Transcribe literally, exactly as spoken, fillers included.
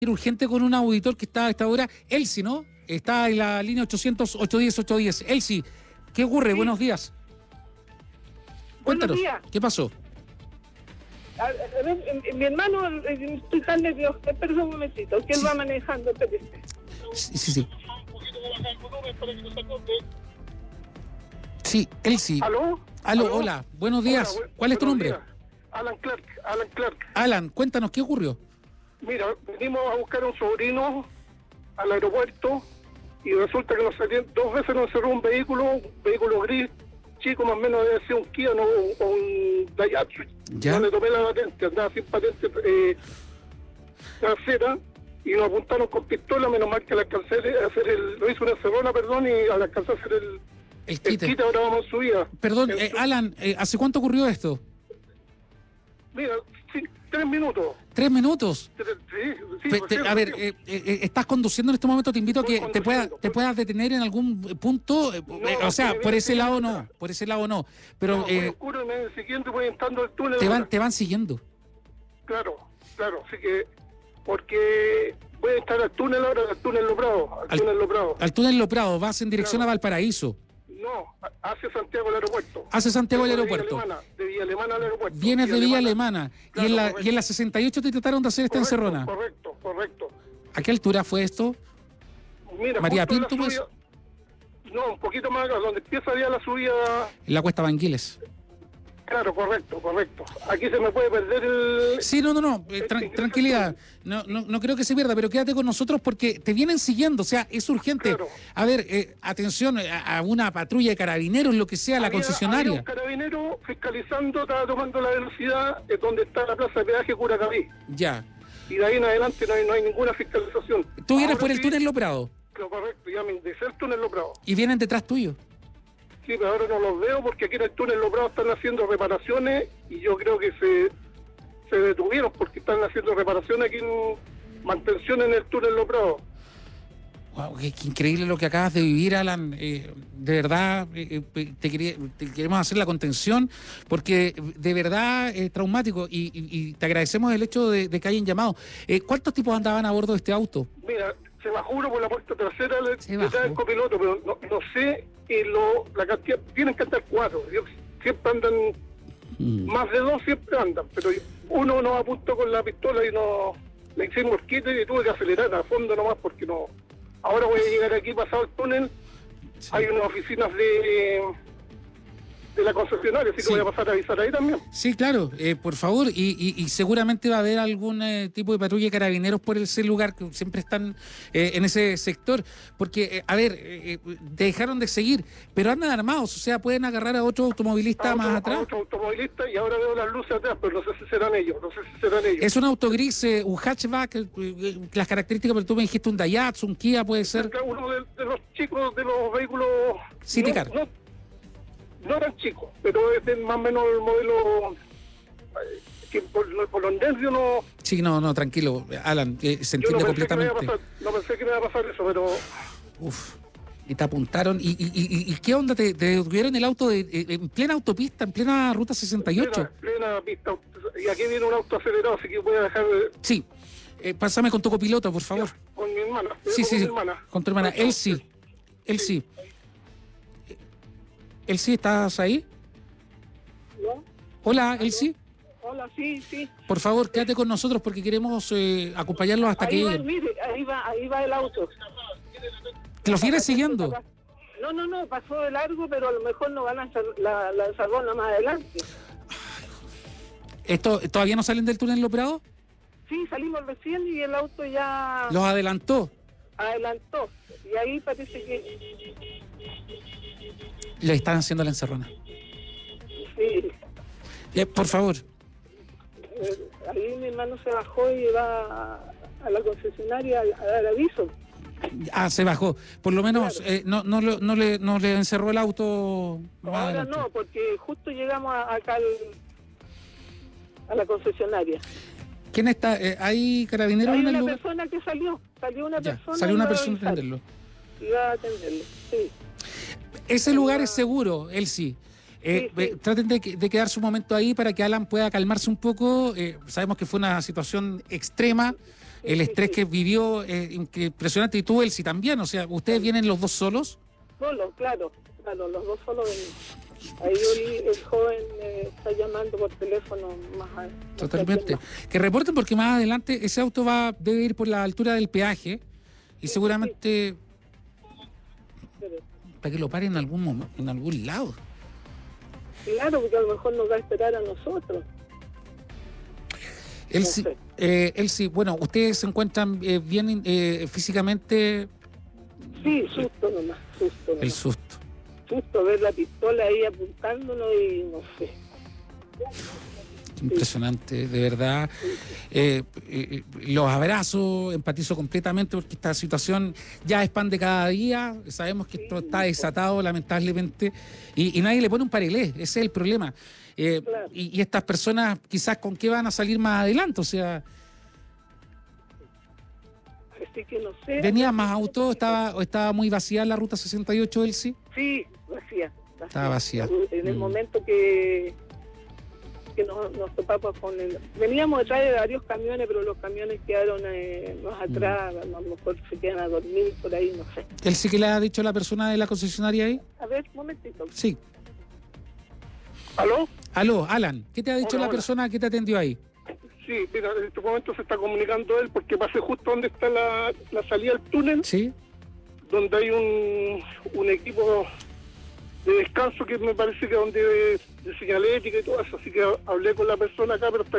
urgente con un auditor que está a esta hora, Elsie, ¿no? Está en la línea ochocientos, ochocientos diez, ochocientos diez. Elsie, ¿qué ocurre? Sí. Buenos días. Cuéntanos, Buenos días. ¿Qué pasó? A, a ver, mi hermano, estoy tan nervioso, espera un momentito, que él Sí. va manejando, espérese. Sí, sí, sí. Sí, Elsie. ¿Aló? Aló, ¿Aló? hola, buenos días. Hola, bu- ¿Cuál es tu buenos nombre? días. Alan Clark, Alan Clark. Alan, cuéntanos, ¿qué ocurrió? Mira, venimos a buscar a un sobrino al aeropuerto y resulta que nos salieron, dos veces nos cerró un vehículo, un vehículo gris, chico, más o menos debe ser un Kia no, o un Daihatsu. ¿Ya? No le tomé la patente, andaba sin patente eh, trasera y nos apuntaron con pistola, menos mal que le alcancé a hacer el, lo hizo una cerrona, perdón, y al alcanzar a hacer el, El el quite. quite, ahora vamos en subida. Perdón, En eh, su- Alan, eh, ¿hace cuánto ocurrió esto? Mira, sí, tres minutos. ¿Tres minutos? Tres- Sí, sí, Pe- por te- cierto, a ver, sí. eh, eh, estás conduciendo en este momento, te invito a que Estoy te, pueda, conduciendo, te pues. puedas detener en algún punto, eh, No, eh, o sea, me por viene ese lado siguiendo no, atrás. por ese lado no, pero No, muy eh, oscuro y me siguiendo voy entrando el túnel. te, van, ahora. te van siguiendo. Claro, claro, así que, porque voy a estar al túnel ahora, al túnel Loprado, al, Al- túnel Loprado. Al túnel Loprado, vas en dirección Claro. a Valparaíso, No, hacia Santiago al aeropuerto. hacia Santiago al Vengo de Villa aeropuerto. Alemana, de Villa Alemana al aeropuerto. Vienes de Villa Alemana, Claro, y, en la, correcto. y en la sesenta y ocho te trataron de hacer esta Correcto, encerrona. Correcto, correcto. ¿A qué altura fue esto? Mira, María justo en la Pinto, pues. subida- No, un poquito más acá, donde empieza ya la subida. En la Cuesta Banguiles. Claro, correcto, correcto. Aquí se me puede perder el... Sí, no, no, no, eh, el tran- ingreso tranquilidad. No, no, no creo que se pierda, pero quédate con nosotros porque te vienen siguiendo, o sea, es urgente. Claro. A ver, eh, atención a, a una patrulla de carabineros, lo que sea, la Había- concesionaria. Había un carabinero fiscalizando, estaba tomando la velocidad, es donde está la plaza de peaje Curacaví. Ya. Y de ahí en adelante no hay, no hay ninguna fiscalización. Tú vienes Ahora por el sí, túnel Loprado lo correcto, ya me indicé el túnel Loprado. y vienen detrás tuyo. Sí, pero ahora no los veo porque aquí en el túnel Loprado están haciendo reparaciones y yo creo que se, se detuvieron porque están haciendo reparaciones aquí en mantención en el túnel Loprado. Wow, qué, qué increíble lo que acabas de vivir, Alan. Eh, de verdad, eh, eh, te, quería- te queremos hacer la contención porque de verdad es traumático y, y- y te agradecemos el hecho de, de que hayan llamado. Eh, ¿Cuántos tipos andaban a bordo de este auto? Mira, se bajó uno por la puerta trasera Se detrás bajó. del copiloto, pero no, no sé eh, lo, la cantidad, tienen que andar cuatro, yo- siempre andan, Mm. más de dos siempre andan, pero uno nos apuntó con la pistola y no le hicimos quite y tuve que acelerar a fondo nomás porque no. Ahora voy a llegar aquí pasado el túnel, Sí. hay unas oficinas de de la concesionaria, así Sí. que voy a pasar a avisar ahí también. Sí, claro, eh, por favor, y, y- y seguramente va a haber algún eh, tipo de patrulla de carabineros por ese lugar que siempre están eh, en ese sector, porque, eh, a ver, eh, eh, te dejaron de seguir, pero andan armados, o sea, pueden agarrar a otro automovilista A más otro, a atrás. otro automovilista y ahora veo las luces atrás, pero no sé si serán ellos, no sé si serán ellos. Es un auto gris, eh, un hatchback, eh, eh, las características, pero tú me dijiste un Daihatsu, un Kia, puede ser. Uno de, de los chicos de los vehículos City no, Car. no, no eran chicos, pero es de más o menos el modelo eh, que por, por los nervios no, Sí, no, no, tranquilo, Alan, eh, se yo no entiende pensé que me iba a completamente. pasar, no pensé que me iba a pasar eso, pero Uf. Y te apuntaron. ¿Y, y, y, y qué onda? ¿Te, te detuvieron el auto de, eh, en plena autopista, en plena ruta sesenta y ocho? plena, plena pista, y aquí viene un auto acelerado, así que voy a dejar de- Sí. Eh, pásame con tu copiloto, por favor. con mi hermana, Sí, con sí, mi sí. hermana. Con tu hermana. Con- Elsie. Elsie. Elsie, ¿estás ahí? ¿No? Hola, Elsie. Hola, sí, sí. Por favor, quédate con nosotros porque queremos eh, acompañarlos hasta Ahí que va, lleguen. mire, ahí va, ahí va el auto. ¿Te los vienes siguiendo? No, no, no, pasó de largo, pero a lo mejor no van a hacer la, la ensarrona más adelante. ¿Esto, ¿Todavía no salen del túnel Loprado? Sí, salimos recién y el auto ya Los adelantó. adelantó. Y ahí parece que Le están haciendo la encerrona. sí. Eh, por favor. Eh, ahí mi hermano se bajó y va a, a la concesionaria a, a dar aviso. Ah, se bajó. Por lo menos Claro. eh, no, no, lo- no, le, no le encerró el auto. más Ahora adelante. no, porque justo llegamos a- acá al, a la concesionaria. ¿Quién está? Eh, ¿Hay carabineros Hay en el una lugar? persona que salió, salió una Ya, persona. salió y una va a persona a avisar, atenderlo. y va a atenderlo, sí. Ese lugar es seguro, él sí. Eh, Sí, sí. eh, traten de, que- de quedarse un momento ahí para que Alan pueda calmarse un poco. Eh, sabemos que fue una situación extrema. el sí, estrés sí. que vivió, eh, impresionante, y tú, Elsie, también, o sea, ¿ustedes vienen los dos solos? Solo, claro, claro, los dos solos venimos. Ahí el, el joven eh, está llamando por teléfono más a, Totalmente. más. Que reporten porque más adelante ese auto va debe ir por la altura del peaje y Sí, seguramente Pero, para que lo paren en algún momento, en algún lado. claro, porque a lo mejor nos va a esperar a nosotros. Elsie, No sé. eh, Elsie, bueno, ustedes se encuentran eh, bien eh, físicamente. Sí, susto nomás, susto nomás. El susto. Susto ver la pistola ahí apuntándonos y no sé. Impresionante, de verdad. Eh, eh, los abrazo, empatizo completamente porque esta situación ya es pan de cada día. Sabemos que esto está desatado, lamentablemente, y, y nadie le pone un parelé. Ese es el problema. Eh, Claro. y, y estas personas, quizás, ¿con qué van a salir más adelante? O sea, Así que no sé. ¿venía más autos? ¿Estaba, o estaba muy vacía la ruta sesenta y ocho, Elsie? Sí, vacía. vacía. Estaba vacía. En el Mm. momento que, que nos, nos topamos con el... Veníamos detrás de varios camiones, pero los camiones quedaron eh, más atrás, a lo mejor se quedan a dormir por ahí, no sé. ¿Elsie, qué le ha dicho la persona de la concesionaria ahí? A ver, un momentito. Sí. ¿Aló? Aló, Alan, ¿qué te ha dicho Hola, la hola. persona que te atendió ahí? Sí, mira, en este momento se está comunicando él porque pasé justo donde está la, la salida del túnel, ¿Sí? donde hay un, un equipo de descanso que me parece que es donde de, de señalética y todo eso, así que hablé con la persona acá, pero está